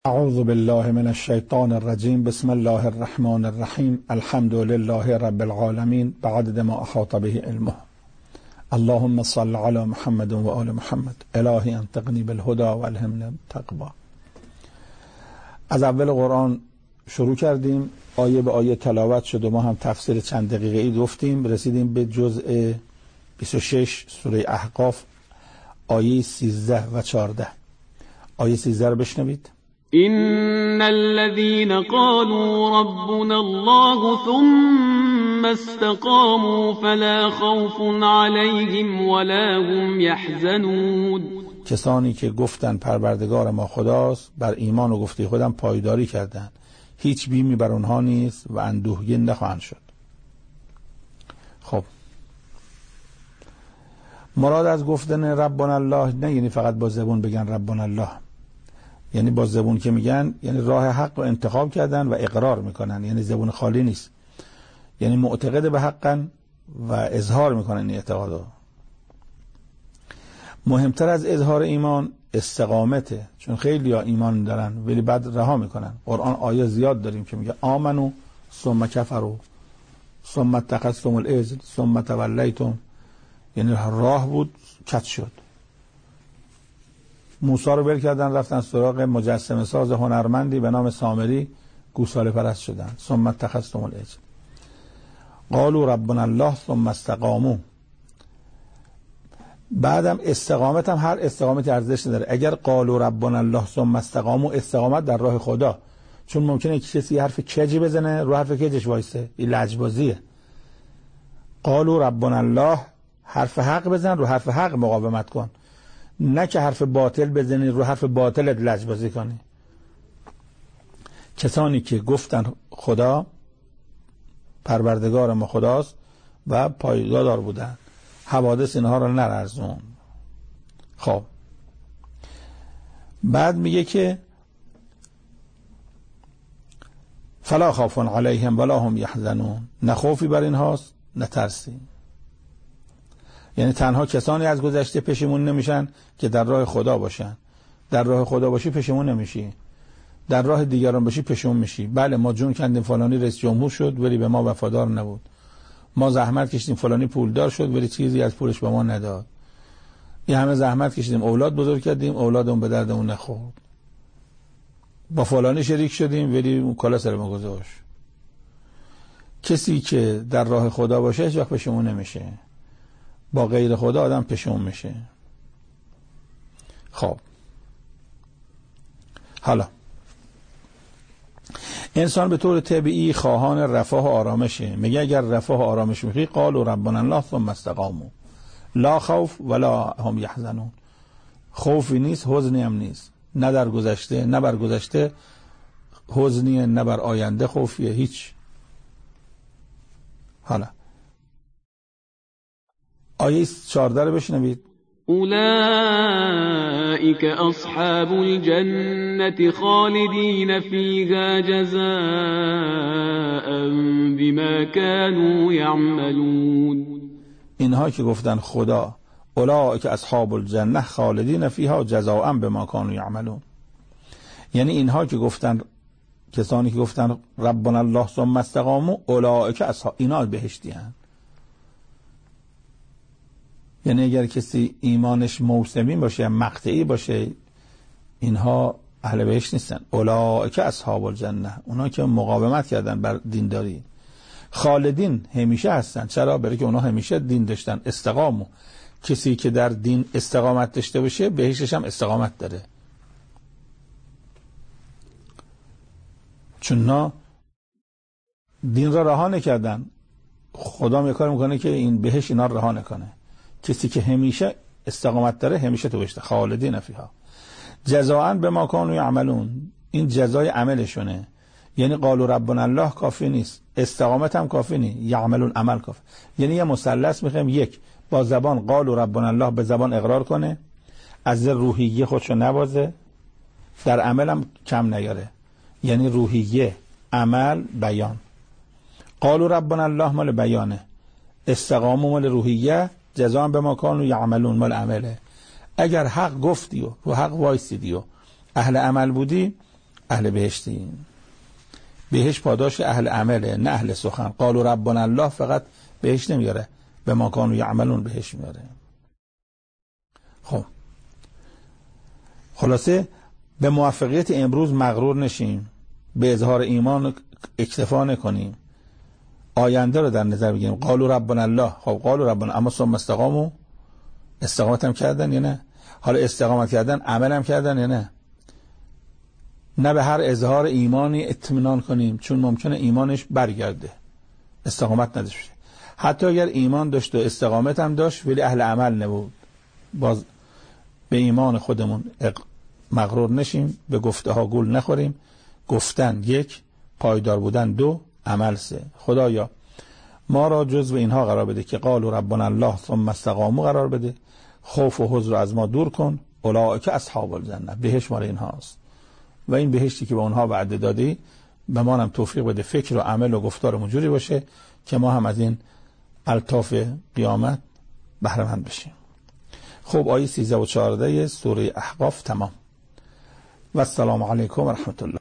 اعوذ بالله من الشیطان الرجیم. بسم الله الرحمن الرحیم. الحمد لله رب العالمین بعدد ما احاط به علمه. اللهم صل علی محمد و آل محمد. الهی انطقنی بالهدى و الهمنی التقوی. از اول قرآن شروع کردیم، آیه به آیه تلاوت شد و ما هم تفسیر چند دقیقه ای گفتیم. رسیدیم به جزء 26 سوره احقاف، آیه 13 و 14. آیه 13 رو بشنوید. إن الذين قالوا ربنا الله ثم استقاموا فلا خوف عليهم ولا هم يحزنون. کسانی که گفتن پروردگار ما خداست، بر ایمان و گفته خودم پایداری کردند، هیچ بیمی بر اونها نیست و اندوهگین نخواهند شد. خب مراد از گفتن ربنا الله نه یعنی فقط با زبون بگن ربنا الله، یعنی با زبون که میگن یعنی راه حق رو انتخاب کردن و اقرار میکنن، یعنی زبون خالی نیست، یعنی معتقد به حقن و اظهار میکنن این اعتقادو. مهمتر از اظهار ایمان استقامته، چون خیلی ها ایمان دارن ولی بعد رها میکنن. قرآن آیه زیاد داریم که میگه آمنو ثم کفروا ثم اتخذتم العجل ثم تولیتم، یعنی راه بود کج شد. موسی رو ول کردن رفتن سراغ مجسمه ساز هنرمندی به نام سامری، گوساله پرست شدن. ثم اتخذتم العجل. قالوا ربنا الله ثم استقاموا. بعدم استقامت هم هر استقامتی ارزش داره. اگر قالوا ربنا الله ثم استقاموا، استقامت در راه خدا، چون ممکنه کسی حرف کجی بزنه رو حرف کجش وایسه، این لجبازیه. قالوا ربنا الله، حرف حق بزن رو حرف حق مقاومت کن، نه که حرف باطل بزنی رو حرف باطلت لجبازی کنی. کسانی که گفتن خدا پروردگار ما خداست و پایدار بودن، حوادث اینها رو نرزون. خب بعد میگه که فلا خوف علیهم ولا هم یحزنون، نه خوفی بر اینهاست نه ترسی. یعنی تنها کسانی از گذشته پشیمون نمیشن که در راه خدا باشن. در راه خدا باشی پشیمون نمیشی، در راه دیگران باشی پشیمون میشی. بله ما جون کندیم فلانی رئیس جمهور شد ولی به ما وفادار نبود، ما زحمت کشیدیم فلانی پولدار شد ولی چیزی از پولش به ما نداد، این همه زحمت کشیدیم اولاد بزرگ کردیم اولادمون به دردمون نخورد، با فلانی شریک شدیم ولی اون کلا سر ما گذاشت. کسی که در راه خدا باشه هیچ وقت پشیمون نمیشه، با غیر خدا آدم پشیمون میشه. خب حالا انسان به طور طبیعی خواهان رفاه و آرامشه. میگه اگر رفاه و آرامش میخوای قالوا ربنا الله ثم استقاموا لا خوف ولا هم یحزنون. خوفی نیست، حزنی هم نیست، نه در گذشته نه بر گذشته حزنیه، نه بر آینده خوفیه، هیچ. حالا آیه 14 رو بشنوید. اولئک اصحاب الجنة خالدین فیها جزاء بما كانوا یعملون. اینها که گفتن خدا، اولئک اصحاب الجنة خالدین فیها جزاء بما كانوا یعملون، یعنی اینها که گفتن، کسانی که گفتن ربنا الله ثم استقاموا، اولئک اصحاب، اینا بهشتی هستند. یعنی اگر کسی ایمانش موسمی باشه مقطعی باشه، اینها اهل بهشت نیستن. اولئک اصحاب الجنه، اونا که مقاومت کردن بر دینداری. خالدین، همیشه هستن. چرا؟ برای که اونا همیشه دین داشتن، استقامو. کسی که در دین استقامت داشته باشه بهشتش هم استقامت داره، چون اونا دین را رها نکردن. خدا میکار میکنه که این بهشت اینا رها نکنه. کسی که همیشه استقامت داره همیشه تو بهشت. خالدین فیها جزاء بما كانوا یعملون، این جزای عملشونه. یعنی قالوا ربنا الله کافی نیست، استقامت هم کافی نیست، یعملون عمل کافی. یعنی یه مثلث میخوایم، یک با زبان قالوا ربنا الله به زبان اقرار کنه، از روحیه خودشو نبازه، در عمل هم کم نیاره. یعنی روحیه، عمل، بیان. قالوا ربنا الله مال بیانه، استقاموا مال روحیه، جزاء بما كانوا یعملون مال عمله. اگر حق گفتی و رو حق وایسیدی و اهل عمل بودی، اهل بهشتیم. بهشت پاداش اهل عمله نه اهل سخن. قالوا ربنا الله فقط بهشت نمیاره، به ما کانوا یعملون بهشت میاره. خب خلاصه به موفقیت امروز مغرور نشیم، به اظهار ایمان اکتفا نکنیم، آینده رو در نظر بگیریم. قالوا ربنا الله، خب قالوا ربنا، اما ثم استقاموا، استقامت هم کردن یا نه؟ حالا استقامت کردن عمل هم کردن یا نه؟ نه به هر اظهار ایمانی اطمینان کنیم، چون ممکنه ایمانش برگرده، استقامت نداشته. حتی اگر ایمان داشت و استقامت هم داشت ولی اهل عمل نبود، باز به ایمان خودمون مغرور نشیم، به گفته ها گول نخوریم. گفتن 1، پایدار بودن 2، عمل 3. خدایا ما را جزو اینها قرار بده که قالوا ربنا الله ثم استقاموا قرار بده، خوف و حزن رو از ما دور کن. اولئک اصحاب الجنه، بهشت مال اینهاست و این بهشتی که به اونها وعده دادی به ما هم توفیق بده فکر و عمل و گفتارمون جوری باشه که ما هم از این الطاف قیامت بهره مند بشیم. خب آیه 13 و 14 سوره احقاف تمام. و السلام علیکم و رحمت الله.